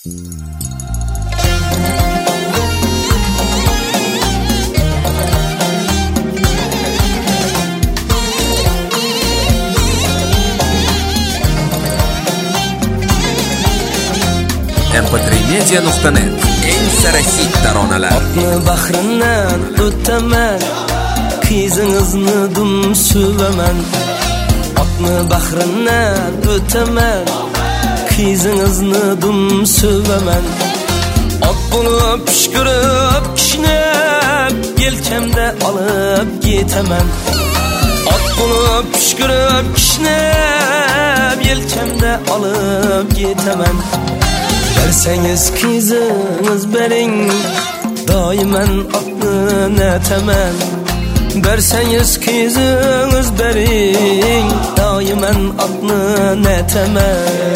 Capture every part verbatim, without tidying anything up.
em p tre media nuqta net eng sara hit taronalar. Otni bahridan o'taman, qizingizni dum suvaman. Otni bahridan o'taman, qizingizni dum suvaman. Ot bo'lib pishqirib kishnab, yelkamda olib ketaman. Ot bo'lib pishqirib kishnab, yelkamda olib ketaman. Bersangiz qizingiz bering, doiman otni nataman. Bersangiz qizingiz bering, doiman otni nataman.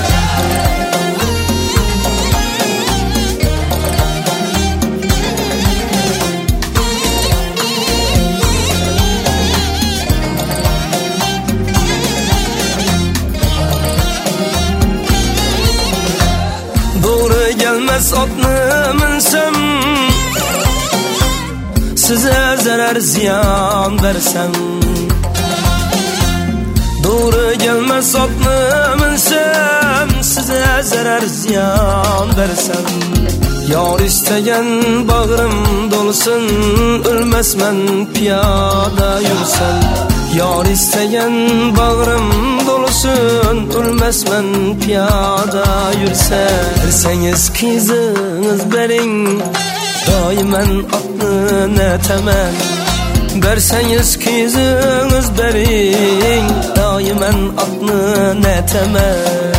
Gelmez otni minsem, size zarar ziyan versem. Doğru gelmez otni minsem, size zarar ziyan versem. Yar isteyen bağrım dolsun, ölmezmen piyada yürsen. Yar isteyen bağrım dolsun, ölmezmen piyada yürsen. Verseniz qizingiz bering, doiman otni nataman. Bersangiz qizingiz bering, doiman otni nataman.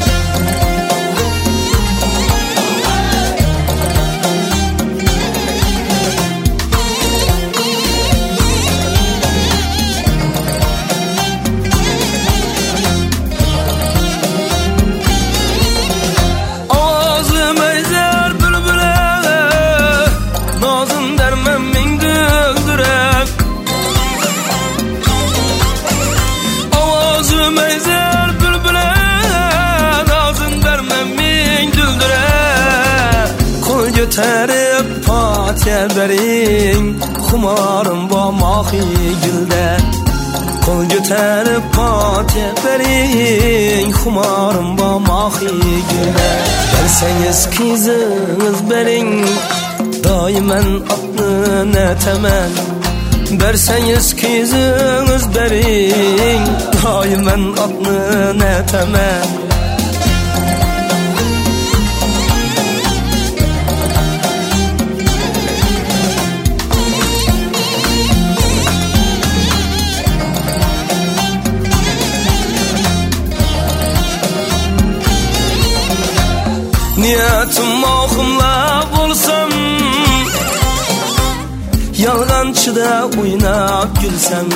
Götürüp patiye bering, xumarim bo mahi gülde. Kol götürüp patiye bering, xumarim bo mahi gülde. Bersangiz qizingiz bering, doiman otni nataman. Bersangiz qizingiz bering, doiman otni nataman. Niyetim oxumla bolsam, yalğançıda oynab gülsem.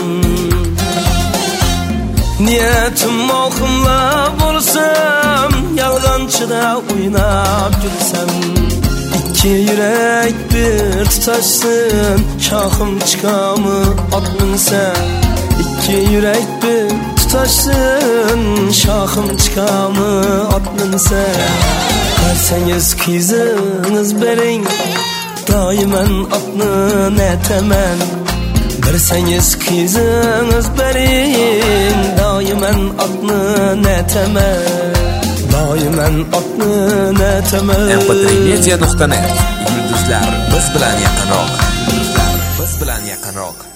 Niyetim oxumla bolsam, yalğançıda oynab gülsem. İki yürek bir tutaşsın, şahım çıkamı at minsen. İki yürek bir tutaşsın, şahım çıkamı at minsen. Bersangiz qizingiz bering, doiman otni nataman. Bersangiz qizingiz bering, doiman otni nataman. Doiman otni nataman. em p tre media nuqta net yulduzlar biz bilan yaqinroq. Yulduzlar biz bilan yaqinroq.